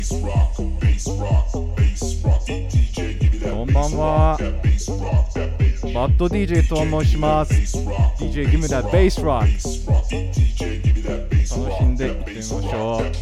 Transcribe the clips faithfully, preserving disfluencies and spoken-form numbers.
こんばんは。バッド ディージェー と申します。 ディージェー Give me that bass rock。 楽しんでいってみましょう。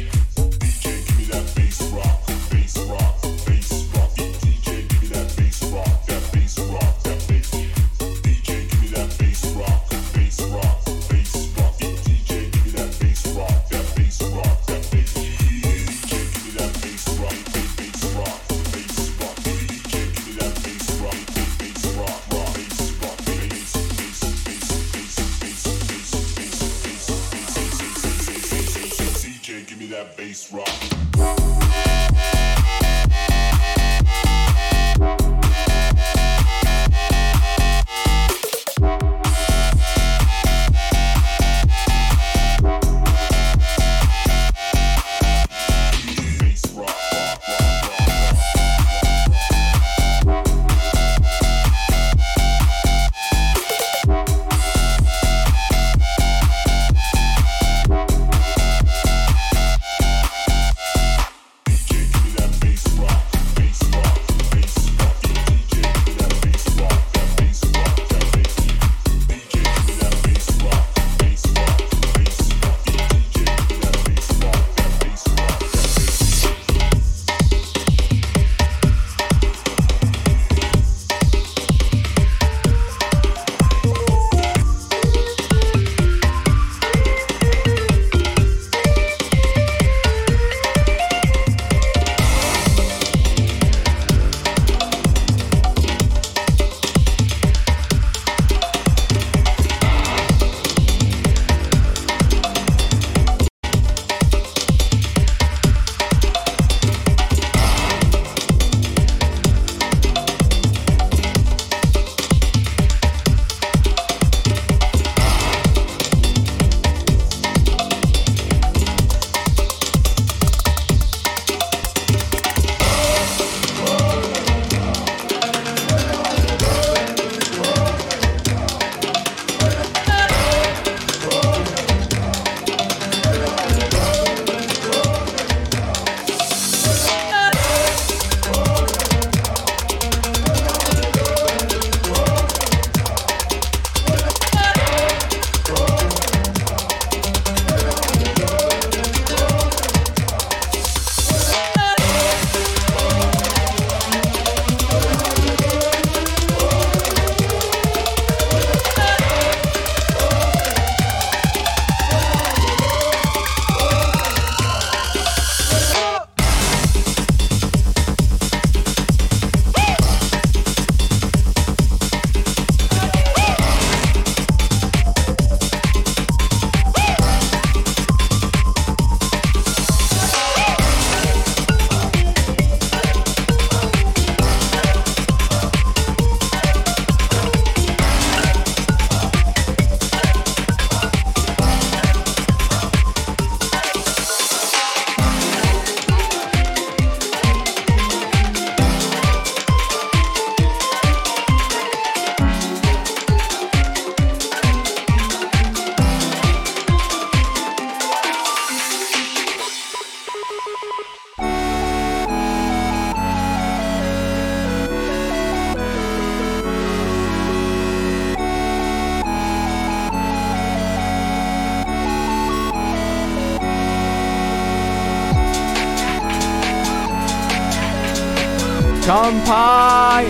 乾杯。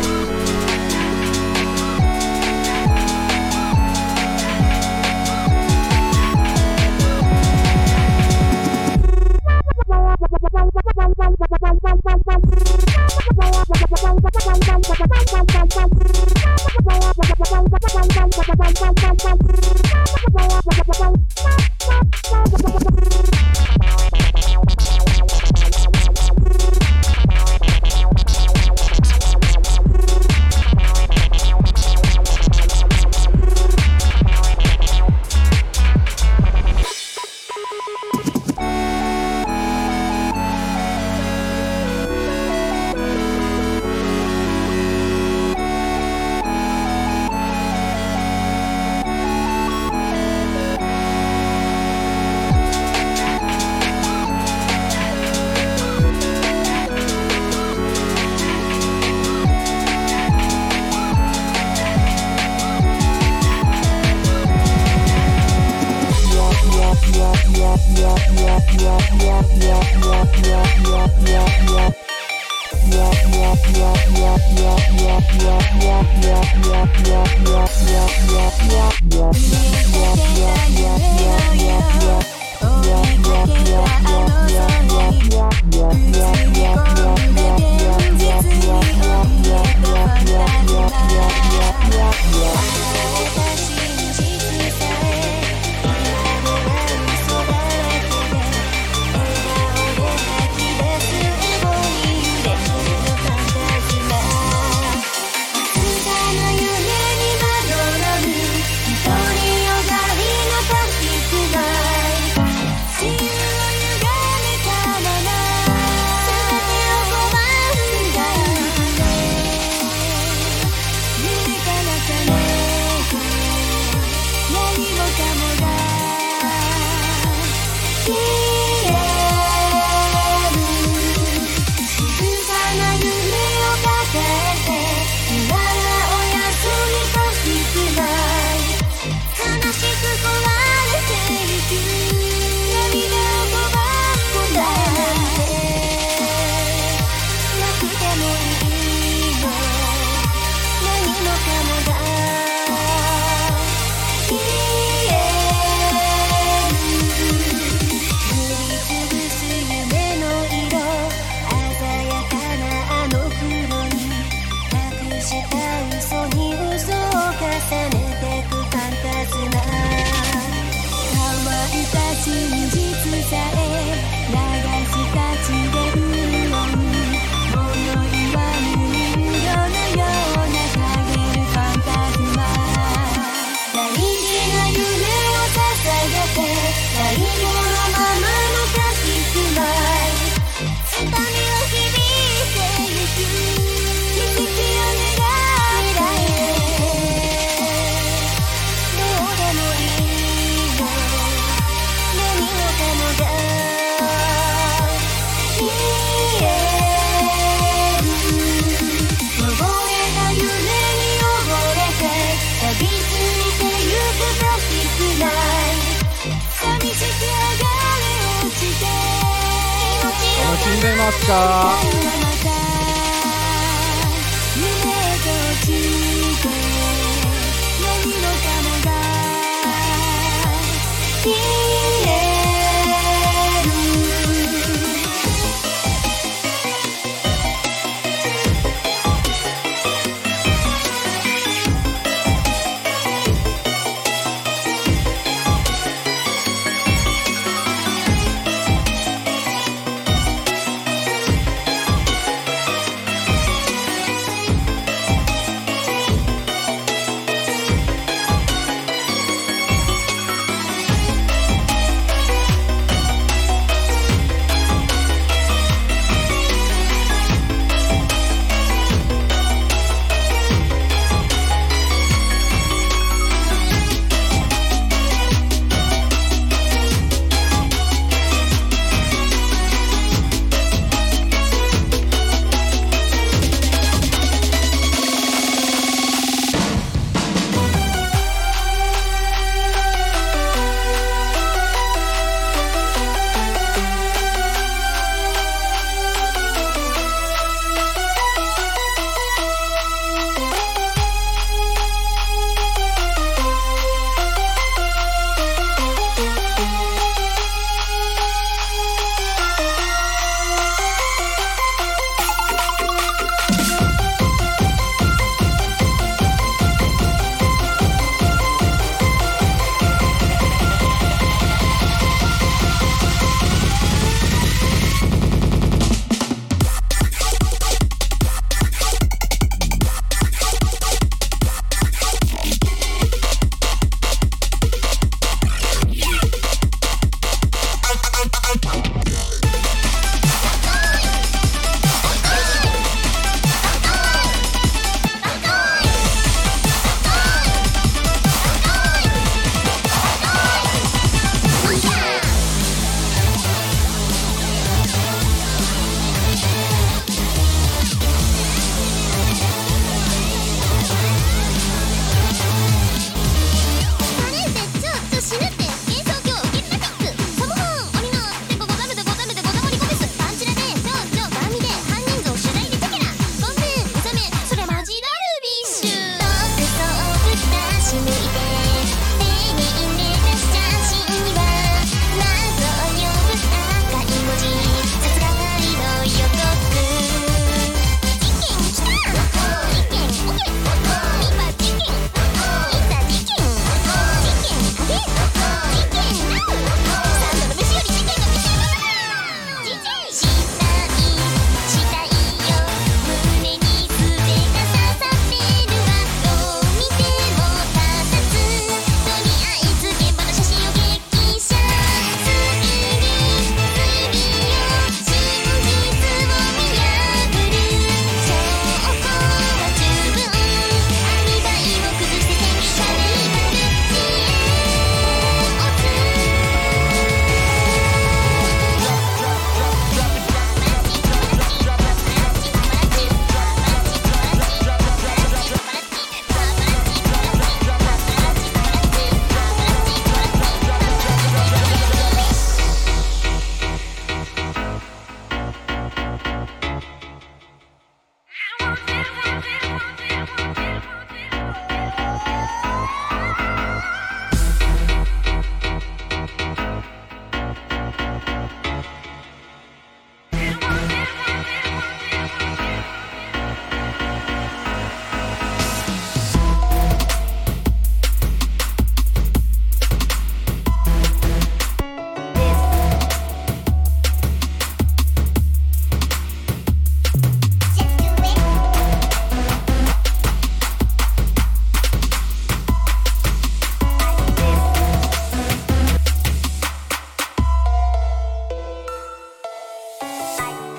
しんでますか？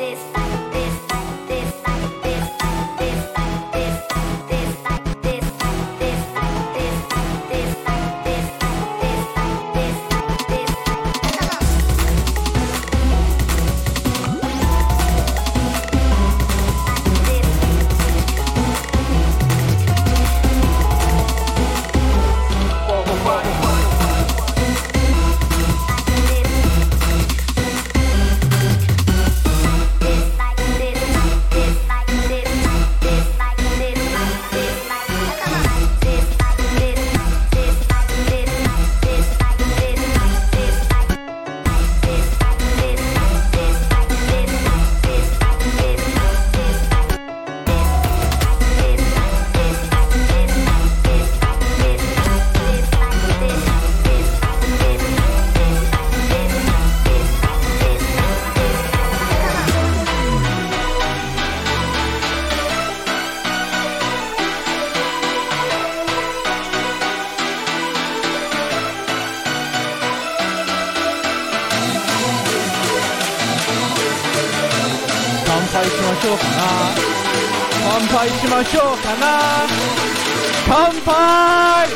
乾杯しましょうかな。乾杯。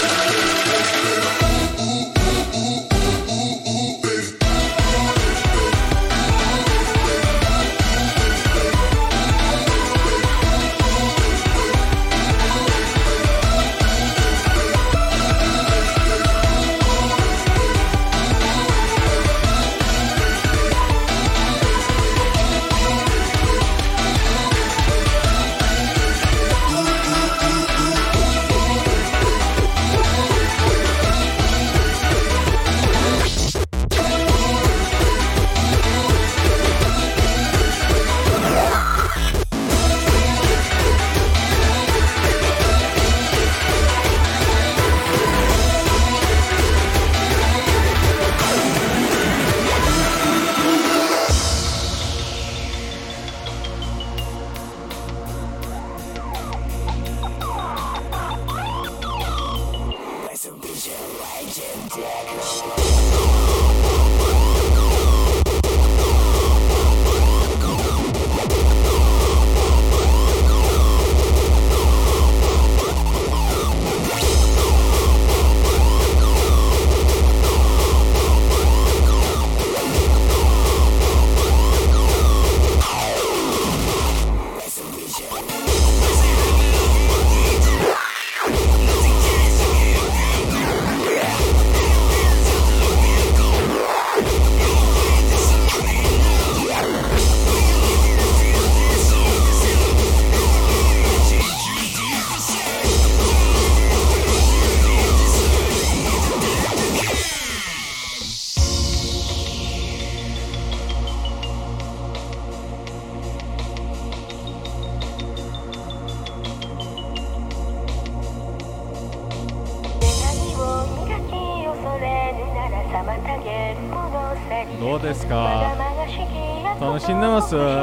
どうですか？楽しんでます？いや、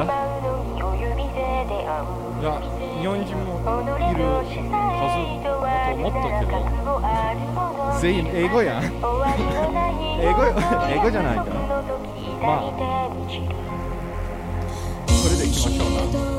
日本人もいるはずだと思ったけど全員英語やん英語、英語じゃないか。まあこれでいきましょうな。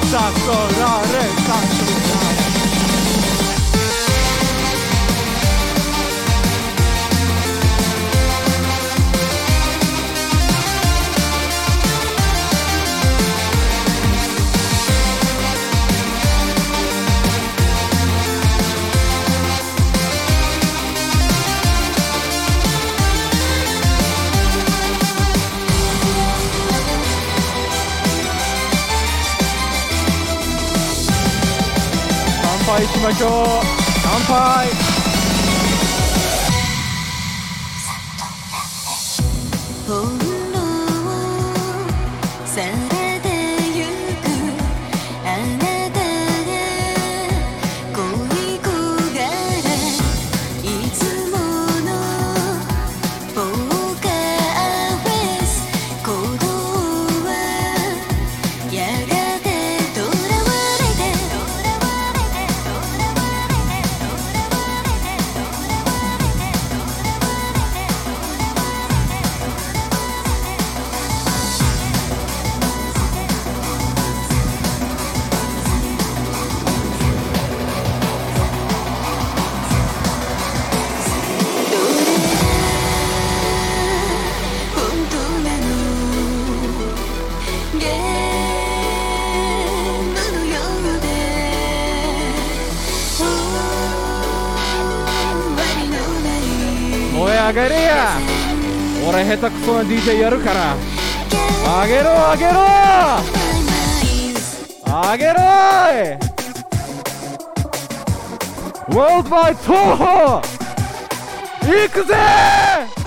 さそられさそられ乾杯しましょう。乾杯。燃え上がれや。俺下手くそな ディージェー やるから。あげろあげろあげろーい。ワールドワイド行くぜー。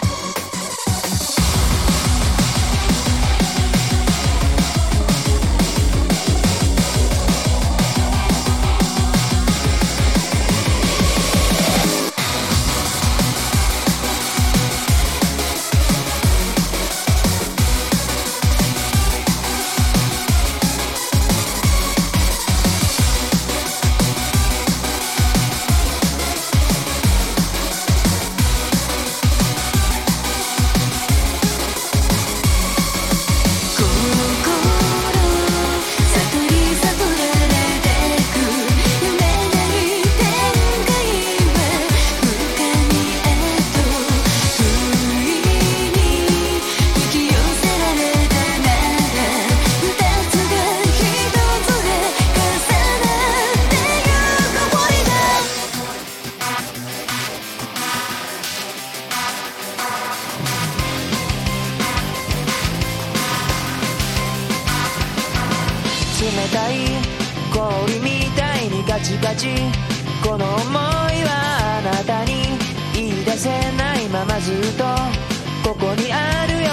冷たい氷みたいにガチガチ、この想いはあなたに言い出せないままずっとここにあるよ。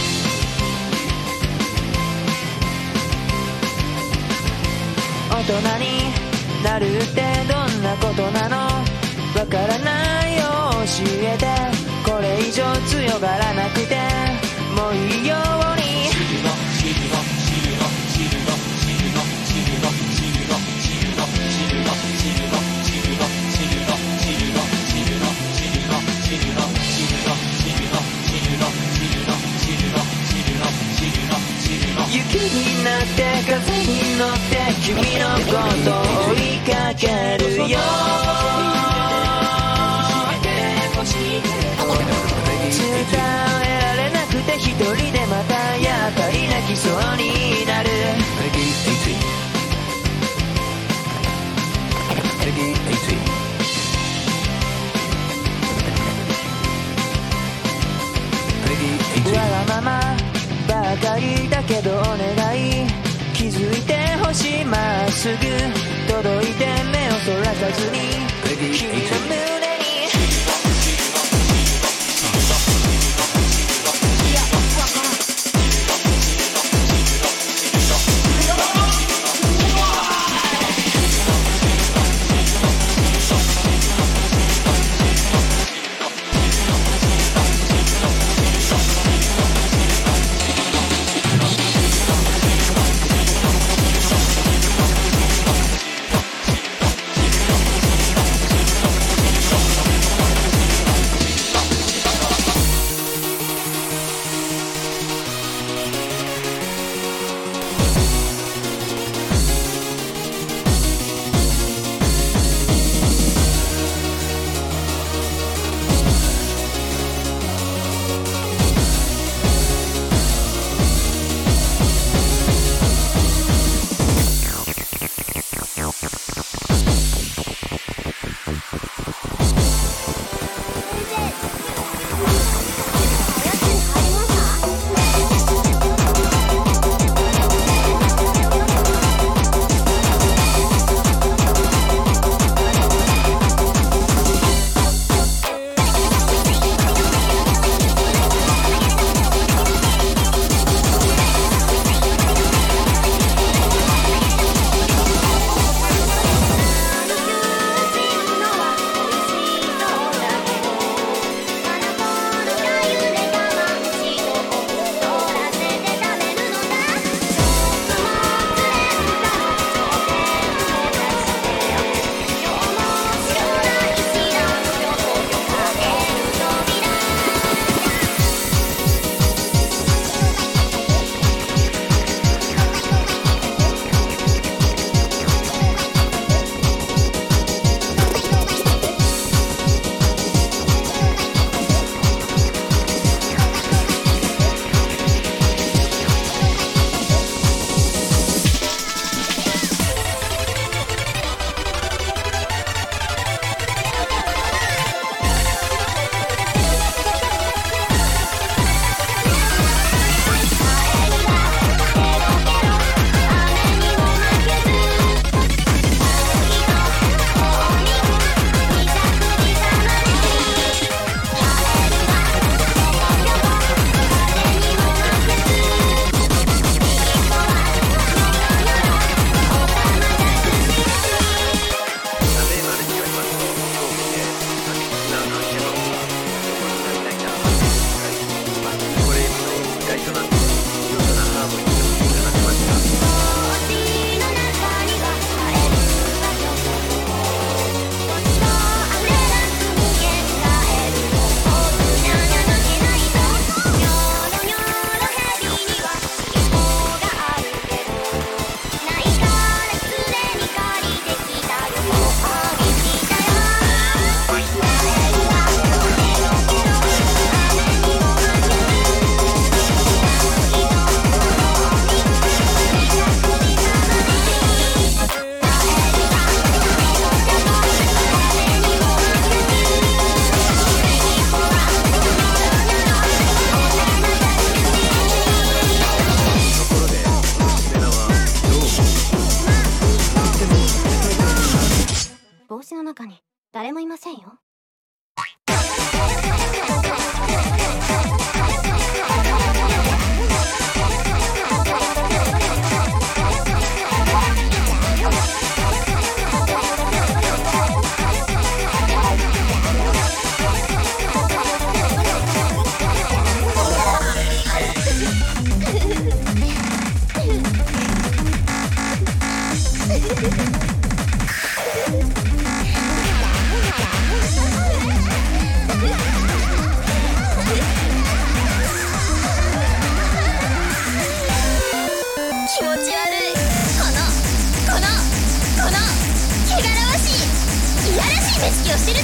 大人になるってどんなことなの、わからないよ教えて。これ以上強がらなくてもいいように。雪になって風に乗って君のことを追いかけるよ。伝えられなくて一人でまたやっぱり泣きそうになる。わがままばかりだけどお願い、気づいてほしい、まっすぐ届いて目をそらさずに君の胸に。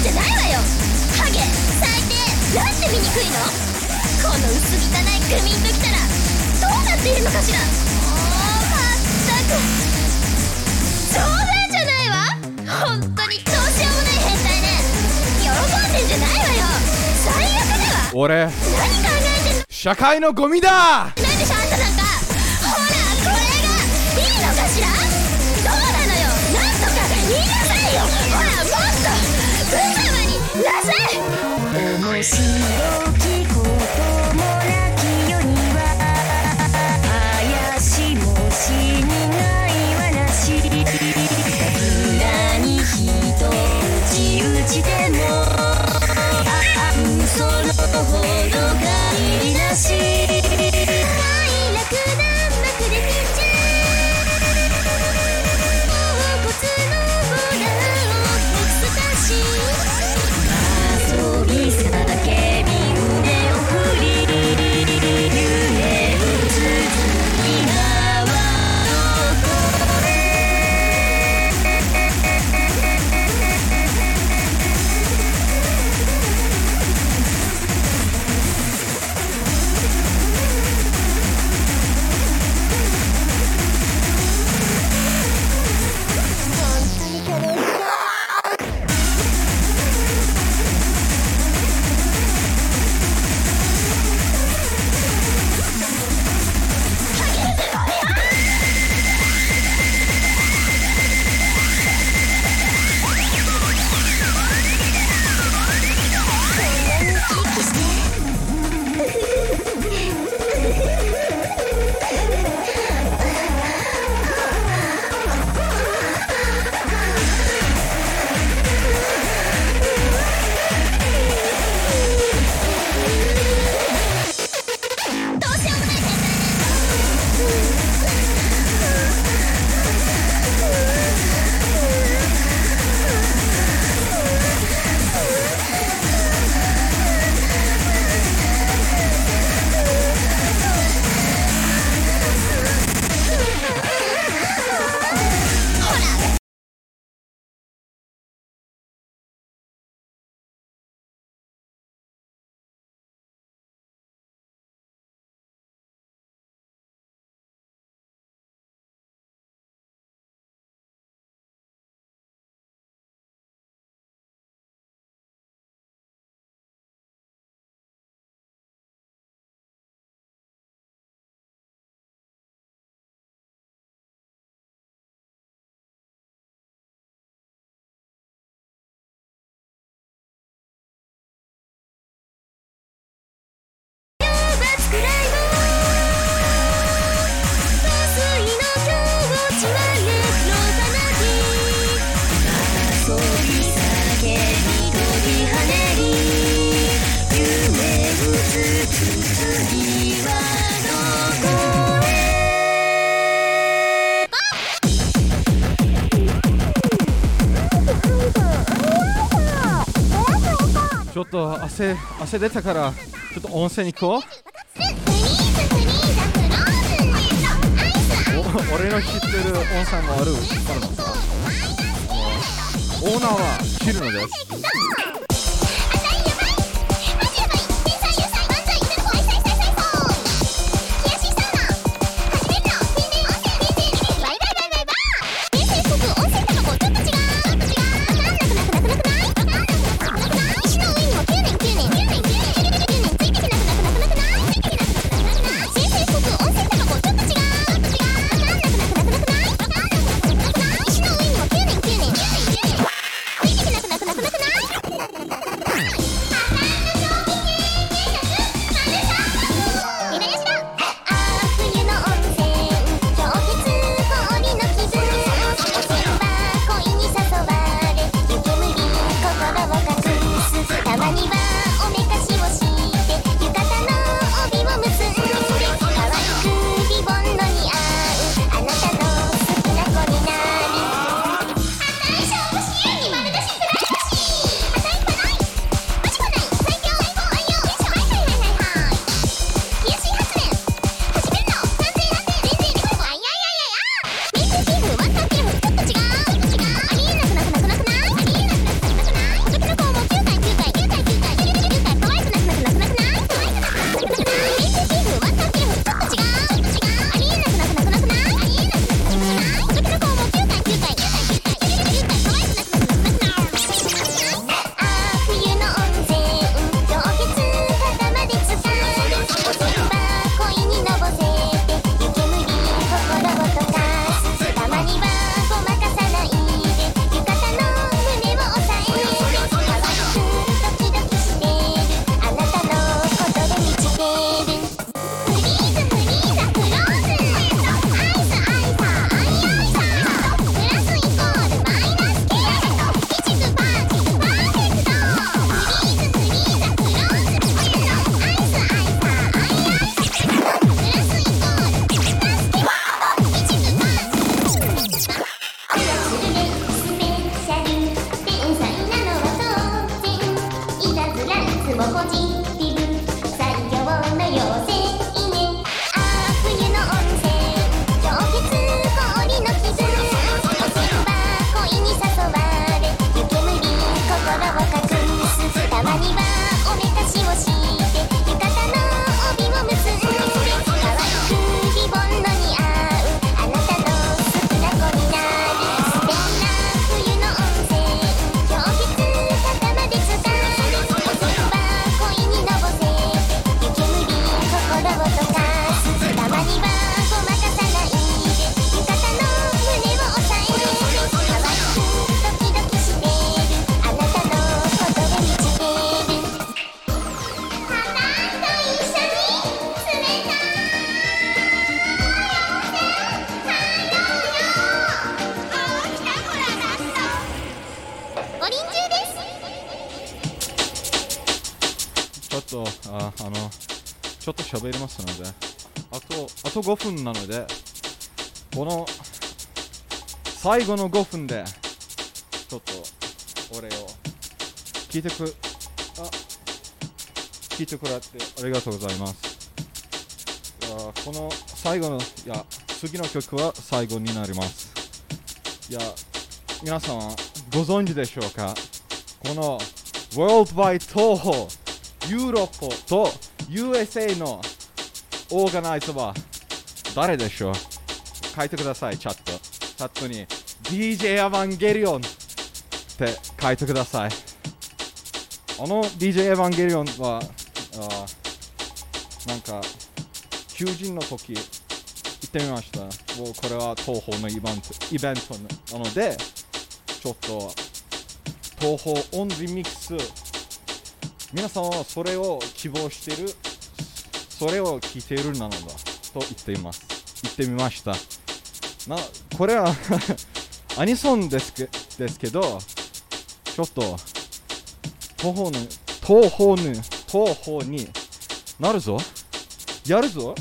んじゃないわよ。ハゲ最低、なんて醜いの。この薄汚いグミンときたらどうなっているのかしら。もうまったく冗談じゃないわ。本当にどうしようもない変態ね。喜んでんじゃないわよ。最悪だわ。 俺何考えてんの。 社会のゴミだ。 なんでしょあんたなんか。ほらこれがいいのかしら。どうなのよ。なんとか言いなさいよ。ほらもっと無様になさい。面白きこともなき世には怪しもしにない話。何一ち打ちでもあ嘘のほどがいなし。快楽な幕でピッチポンコツのボラをエクスタシー遊び叫び腕を振り夢うつつ今はどこへ。 ちょっと汗汗出たからちょっと温泉に行こう。お俺の知ってる温泉もあるあるのさ。オーナーは知るのです。 なくなくなくなくない。 恋に誘われ湯煙心を隠すたまにはおめかしをして浴衣の帯を結んで可愛くリボンの似合うあなたの好きな子になる素敵な冬の温泉氷結肩まで使うおそば恋にのぼせて湯煙心を溶かすたまにはごまかさないで浴衣の胸を押さえて可愛くドキドキしてるあなたのことで満ちてる花と一緒に冷たい五輪中ですちょっとああのちょっと喋りますのであとあとごふんなのでこの最後のごふんでちょっと俺を聞いてくあ聞いてくれてありがとうございます。いやこの最後のいや次の曲は最後になります。いや皆さんはご存知でしょうか、この World by 東宝ユーロッパと ユーエスエー のオーガナイザーは誰でしょう。書いてください。チャットチャットに ディージェー エヴァンゲリオンって書いてください。あの ディージェー エヴァンゲリオンはあなんか求人の時行ってみました。もうこれは東宝のイベントイベントなのでちょっと東宝オンリミックス皆さんはそれを希望しているそれを聞いているなのだと言っています言ってみましたな。これはアニソンですけ、ですけどちょっと東宝の東宝の東宝になるぞやるぞ。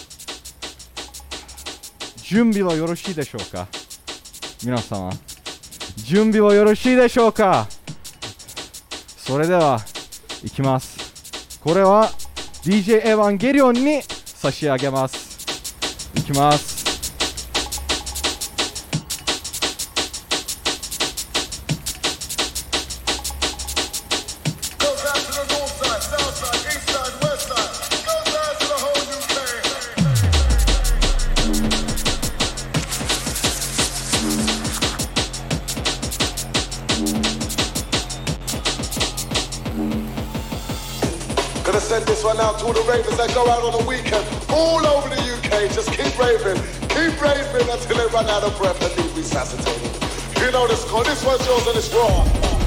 準備はよろしいでしょうか。皆様準備はよろしいでしょうか。それではいきます。これは ディージェー エヴァンゲリオンに差し上げます。いきます。 Gonna send this one out to all the ravers that go out on the weekend all over the U K. Just keep raving, keep raving until they run out of breath and need resuscitating. You know this score, this one's yours and it's raw.